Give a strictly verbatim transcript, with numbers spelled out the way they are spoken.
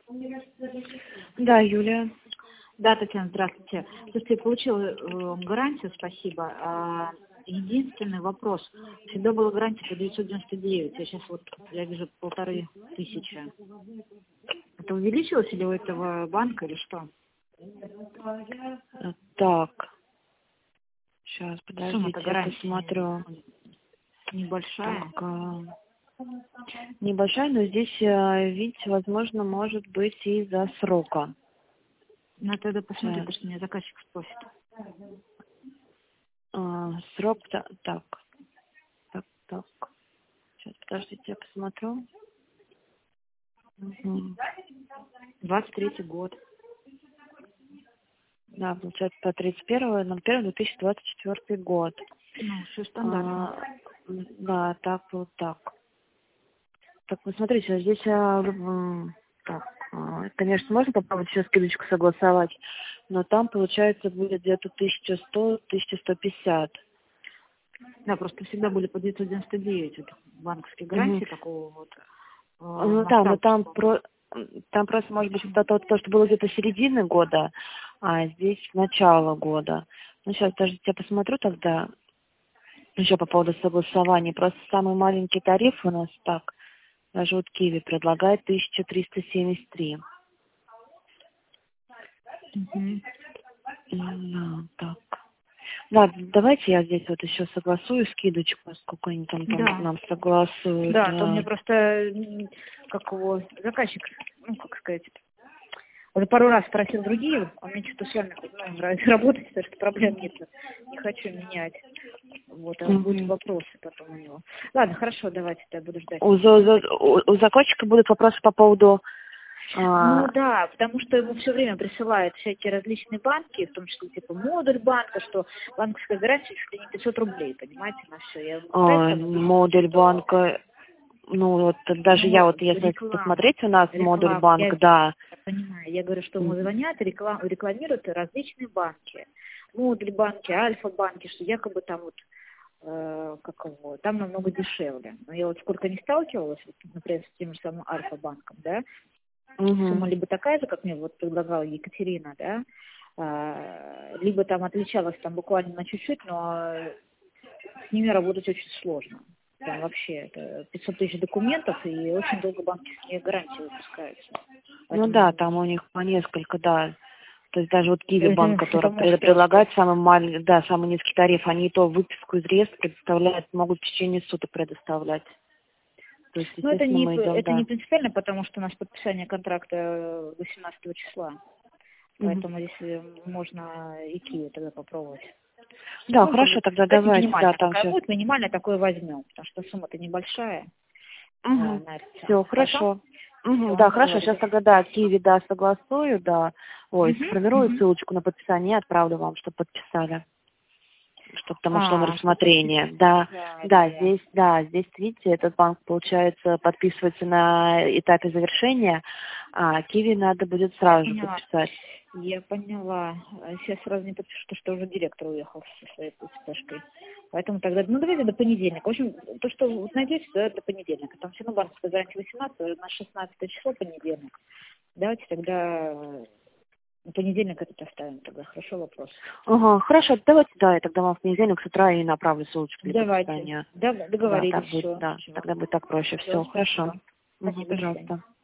Да, Юлия. Да, Татьяна, здравствуйте. Слушайте, я получила э, гарантию, спасибо. А, единственный вопрос. Всегда была гарантия по девятьсот девяносто девять, а сейчас вот я вижу полторы тысячи. Это увеличилось или у этого банка или что? Так. Сейчас, Сумма-то подождите, я гарантии посмотрю. небольшая. Так, а, небольшая, но здесь, а, видите, возможно, может быть из-за срока. Ну, тогда посмотрите, Сейчас. что меня заказчик спросит. А, срок, та- так, так, так. Сейчас, подождите, я посмотрю. Мгм. двадцать третий год. Да, получается, по тридцать первое ноль первое две тысячи двадцать четвёртый год. Ну, все стандартно. А, м, да, так, вот так. Так, ну смотрите, здесь, а, м, так, а, конечно, можно попробовать еще скидочку согласовать, но там, получается, будет где-то тысяча сто — тысяча сто пятьдесят. Да, просто всегда были по девятьсот девяносто девять вот, банковские гарантии Угу. такого вот э, Ну да, но масштаба. там, про, там просто, может быть, то, то, то, что было где-то середины года, а здесь начало года. Ну, сейчас, подождите, я посмотрю тогда еще по поводу согласования. Просто самый маленький тариф у нас так, даже вот Киви предлагает тысяча триста семьдесят три. Мгм. Да, так. Да, давайте я здесь вот еще согласую скидочку, сколько они там, там Да, нам согласуют. да, а то мне Да. просто, м, как его, заказчик, ну, как сказать, уже пару раз спросил другие, а мне что-то с вами ну, нравится работать, потому что проблем нет, не хочу менять. Вот, а будут Мгм. вопросы потом у него. Ладно, хорошо, давайте, я буду ждать. У, за- за- у, у заказчика будут вопросы по поводу... Ну а, да, потому что ему все время присылают всякие различные банки, в том числе типа модуль банка, что банковская гарантия чуть ли не пятьсот рублей, понимаете, на все. Я ему пытаюсь а, там объяснить, модуль что банка... Ну, вот даже я ну, вот, если реклама, посмотреть, у нас модуль реклама, я, банк, да. я понимаю, я говорю, что ему звонят, реклам, рекламируют различные банки, модуль банки, альфа-банки, что якобы там вот э, как его, там намного дешевле. Но я вот сколько не сталкивалась, вот, например, с тем же самым альфа-банком, да, Угу. сумма либо такая же, как мне вот предлагала Екатерина, да, а, либо там отличалась там буквально на чуть-чуть, но с ними работать очень сложно. Там вообще это пятьсот тысяч документов, и очень долго банковские гарантии выпускаются. Ну да, Поэтому там у них по несколько, да. То есть даже вот Киви это, банк, это который пред- может просто... предлагает самый маленький, да, самый низкий тариф, они и то выписку из реестра предоставляют, могут в течение суток предоставлять. То есть, Ну, это естественно, не, мы идем, это не да. принципиально, потому что у нас подписание контракта восемнадцатого числа. Мгм. Поэтому если можно и Киви тогда попробовать. Да, Ну, как хорошо, бы, тогда давайте давайте, да, минимально, там какая сейчас. будет, минимально такое возьмем, потому что сумма-то небольшая э, Угу. на это всё. Все, Хорошо? хорошо. Угу, Все, да, хорошо, сейчас договорились. тогда, да, Киви, да, согласую, да. Ой, Угу, сформирую угу. ссылочку на подписание и отправлю вам, чтобы подписали. Чтобы там ушло на А, что рассмотрение. Да, да, подписали. здесь, да, здесь, видите, этот банк, получается, подписывается на этапе завершения, а Киви надо будет Я сразу же поняла. подписать. Я поняла. А сейчас сразу не подпишу, потому что уже директор уехал со своей ПЦПшкой. Поэтому тогда, ну давайте до понедельника. В общем, то, что вот найдете, да, до понедельника. Там все равно банковская гарантия восемнадцатого, на шестнадцатое число понедельник. Давайте тогда э, на понедельник этот оставим тогда. Хорошо, вопрос. Ага, хорошо, давайте, да, я тогда вам в понедельник с утра и направлю ссылочку для Давайте. подписания. Да, Да, договорились, так будет, все. да, Все. тогда будет так проще. Все, Все, хорошо. спасибо. Угу, Спасибо, до свидания. пожалуйста.